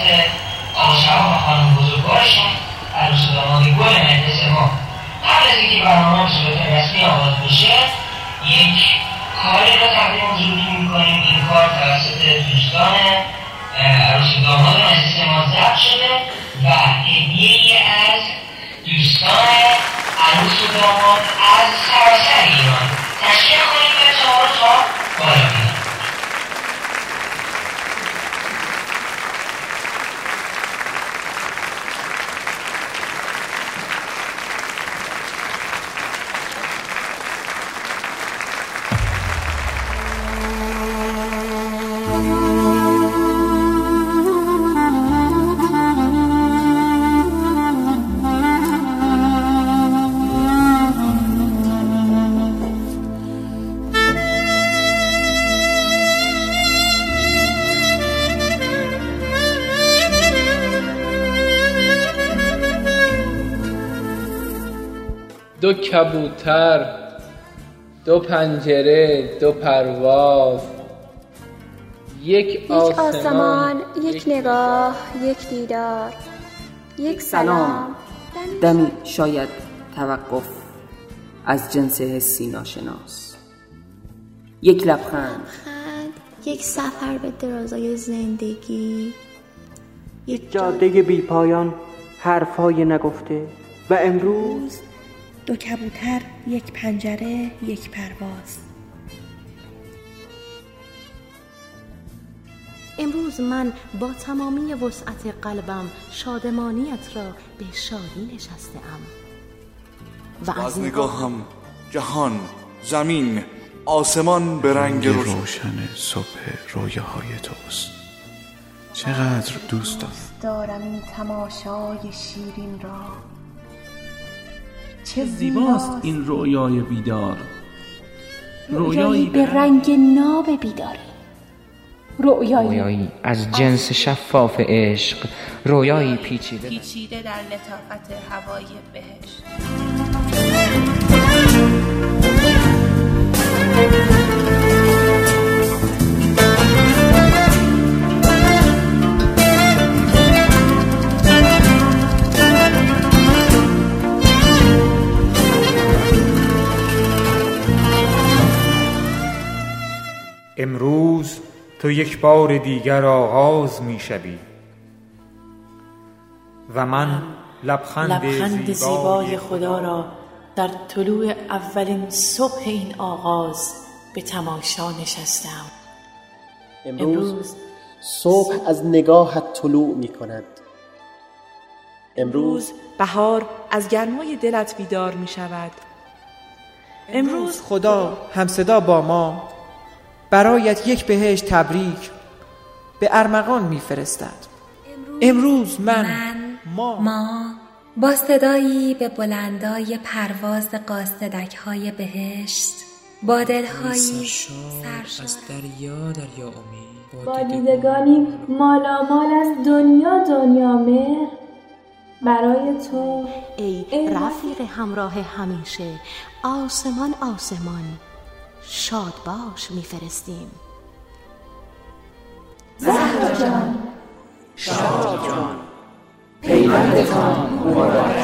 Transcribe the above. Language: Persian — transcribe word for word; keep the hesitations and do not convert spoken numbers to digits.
آقا و خانم بزرگوارشون عروس و داماد گل مجلس ما قبل از اینکه برنامه به صورت رسمی آغاز بشه یک کاری را تقدیم حضورتون میکنیم. این کار توسط دوستان عروس و داماد مجلس ما ضبط شده و هدیه‌ای از دوستان عروس و داماد از سراسر ایران. تشکیل کنید بچه‌ها رو تا بالا بیان. دو کبوتر، دو پنجره، دو پرواز، یک آسمان, آسمان، یک نگاه، یک دیدار، یک سلام، دمی شاید توقف از جنس حسی ناشناس، یک لبخند، یک سفر به درازای زندگی، یک جاده بی پایان، حرفای نگفته. و امروز دو کبوتر، یک پنجره، یک پرواز. امروز من با تمامی وسعت قلبم شادمانیت را به شادی نشستم و از نگاهم جهان، زمین، آسمان به رنگ روشن, روشن صبح رویاهای توست. چقدر دوست دارم این تماشای شیرین را. چه زیباست این رویای بیدار، رویایی به رنگ ناب بیداری، رویایی, رویایی از جنس شفاف عشق، رویایی پیچیده پیچیده در لطافت هوای بهشت. امروز تو یک بار دیگر آغاز می شوی و من لبخند, لبخند زیبای خدا را در طلوع اولین صبح این آغاز به تماشا نشستم. امروز صبح از نگاهت طلوع می کند. امروز بهار از گرمای دلت بیدار می شود. امروز خدا همصدا با ما برایت یک بهشت تبریک به ارمغان میفرستد. امروز من, من ما, ما با صدایی به بلندای پرواز قاصدک‌های بهشت با دل‌هایی سرشار از دریا دریا امید، با دیدگانی مالامال از دنیا دنیا مهر برای تو ای, ای رفیق همراه همیشه، آسمان آسمان شاد باش میفرستیم. زهرا جان، شاد جان، پیوندتان مبارک.